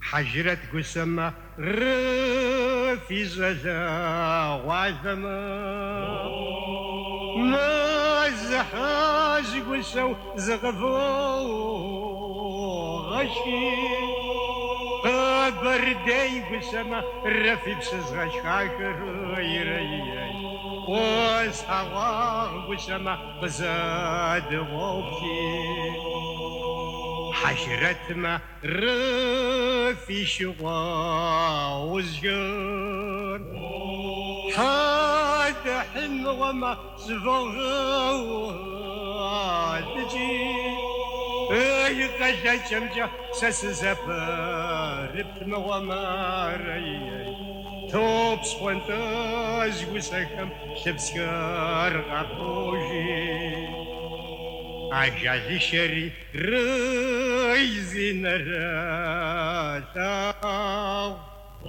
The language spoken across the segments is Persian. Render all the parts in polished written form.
حجرت قسمة رفي زلا وعثمة ما زحاز قسو زغفو غشي بردي قسمة رفي بسزغش خاكر يريي وسحوا قسمة بزاد ووبكي حشرت ما رفي شغا وزجر هذا حن وما زفغا تجي اي قشا شمجة سس زفر بتما وما ريي توب سوانتاز وسكم شبسكار غطوجي عجل شري ريزين راتا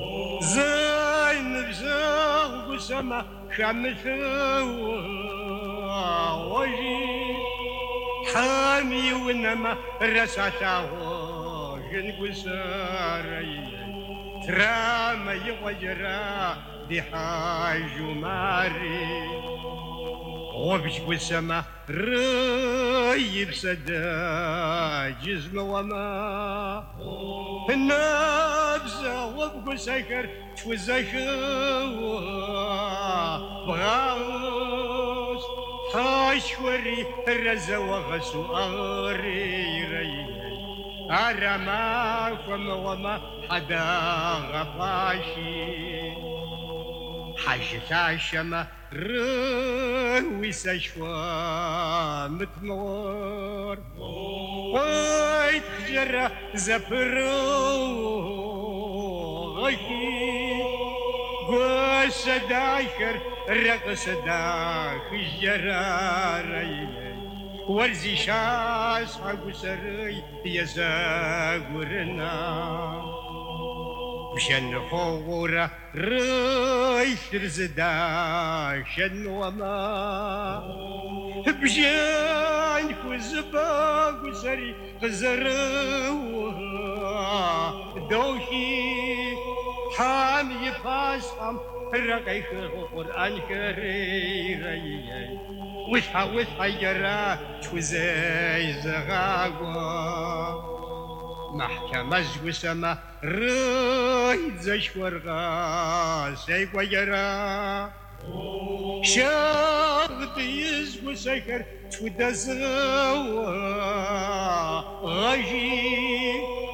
زين بزاغ وسما خمسة وجي حامي ونما رساتا وجن قساري ترام يوجرا دي حاج ماري وبش قسما ريب سدا جزم وما النفس وبقو سكر توزخوا بغاوس هاشوري الرزا وغسو أغري ري أرما فما وما حدا غفاشي حاجة الشما روي سشوا متمور ويت جرى زبرو غيكي قوس دايكر رقص داخ جراري ورزي شاس حقو سري يزاقرنا بشن فورة ريش رزدا شن وما بشن كوزبا كوزري غزروا دوشي حامي فاسهم رقيخ القرآن كريري وشها وشها جرا توزي زغاقوا محكمة زوسما ريد زشورغا سيقوا يرا شاغط يزقو سيكر تودزوا غجي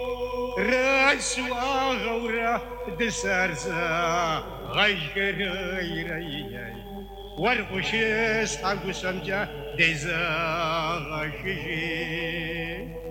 راسوا غورا دسارزا غجر يري ورغشيس حقو سمجا ديزا غجي